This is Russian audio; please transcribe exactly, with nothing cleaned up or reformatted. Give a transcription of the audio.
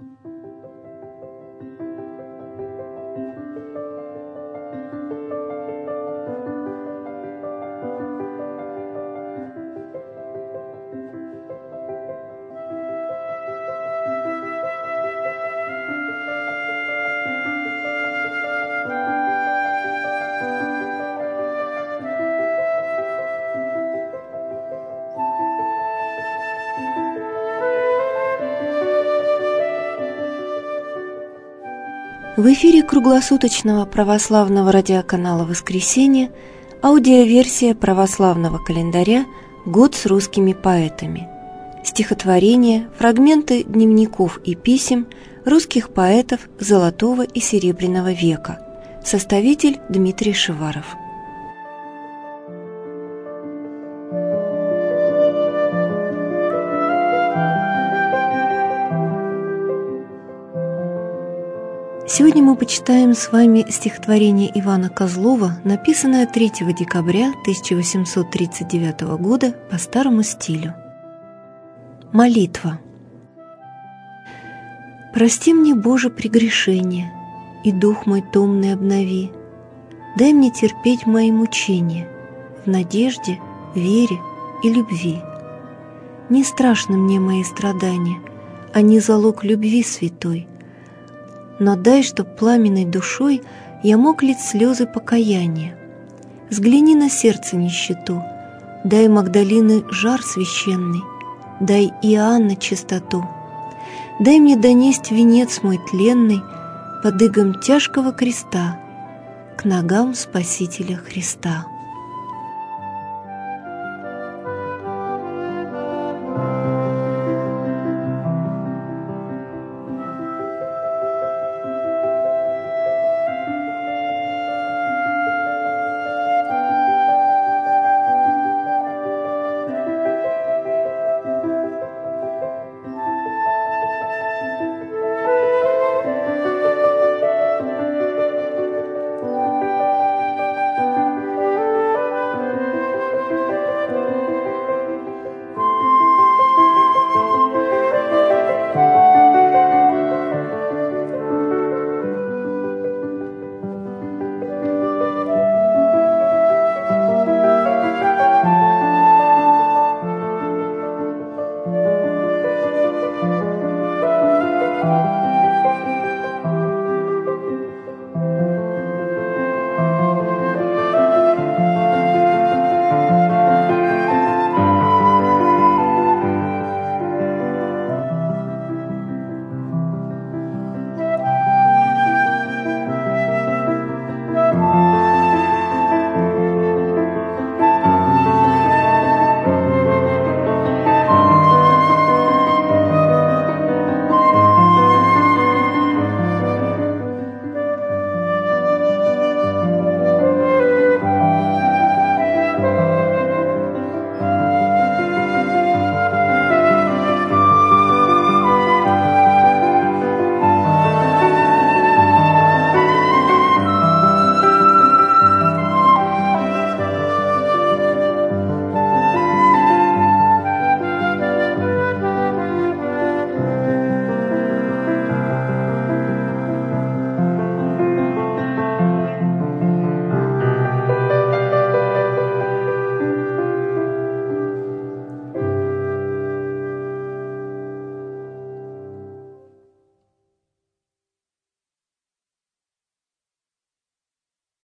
В эфире круглосуточного православного радиоканала «Воскресенье» аудиоверсия православного календаря «Год с русскими поэтами». Стихотворения, фрагменты дневников и писем русских поэтов Золотого и Серебряного века. Составитель Дмитрий Шиваров. Сегодня мы почитаем с вами стихотворение Ивана Козлова, написанное третьего декабря тысяча восемьсот тридцать девятого года по старому стилю. Молитва. «Прости мне, Боже, прегрешение, и дух мой томный обнови. Дай мне терпеть мои мучения в надежде, вере и любви. Не страшны мне мои страдания, они залог любви святой. Но дай, чтоб пламенной душой я мог лить слезы покаяния. Взгляни на сердце нищету, дай Магдалины жар священный, дай Иоанна чистоту. Дай мне донесть венец мой тленный под игом тяжкого креста к ногам Спасителя Христа».